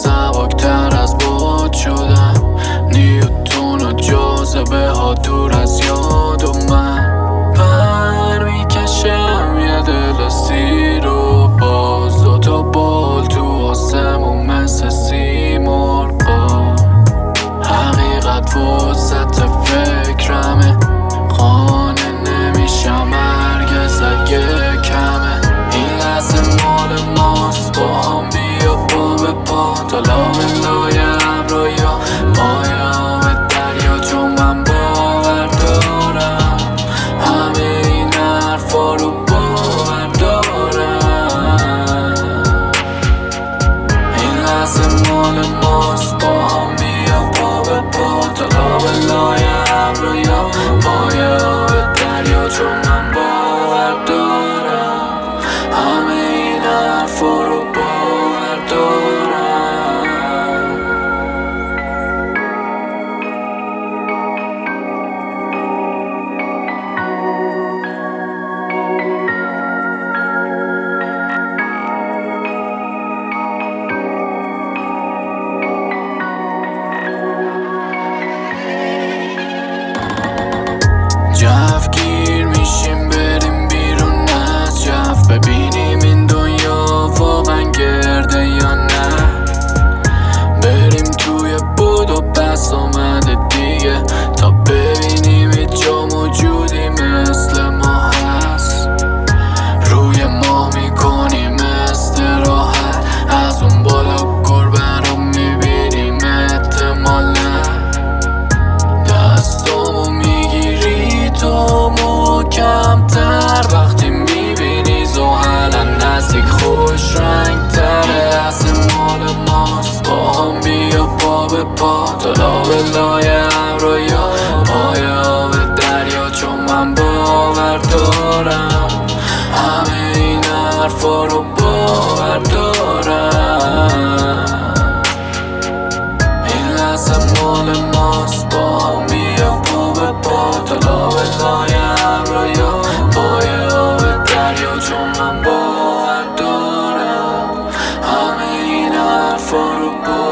سبکتر از باد شدم، نیوتون و جاذبه ها دور از یاد و من پر میکشم یه دل سیر و باز دوتا بال تو آسمون مثل سیمرغا. حقیقت وسط فکرمه، قانع نمیشم هرگز اگه کمه. این لحظه مال ماست، با هم بیا پا به پا تا لای ابریا پای آب دریا، چون من باور دارم همه این حرفا رو باور دارم. این لحظه مال ماست، با هم بیا پا به پا تا لای ابریا پای آب دریا، چون من باور دارم همه این حرفا رو باور دارم. جفگیر میشیم بریم بیرون از جف، ببینیم این دنیا واقعا گرده یا نه. بریم توی بود و بس آمده دیگه، تا ببینیم هیچ جا موجودی مثل ما هست. روی ما میکنیم استراحت، از اون بالا گربه رو میبینیم احتمالا. دستامو میگیری تو محکم‌تر، وقتی میبینی زحلا نزدیک خوش رنگ تره. از مال ماست، با هم بیا پا به پا تا لای ابریا پای آب دریا، چون من باور دارم همه این حرفا رو باور دارم. این لحظه مال ماست، با هم بیا پا به پا تا لای ابریا پای آب دریا، چون من باور دارم همه این حرفا رو باور دارم.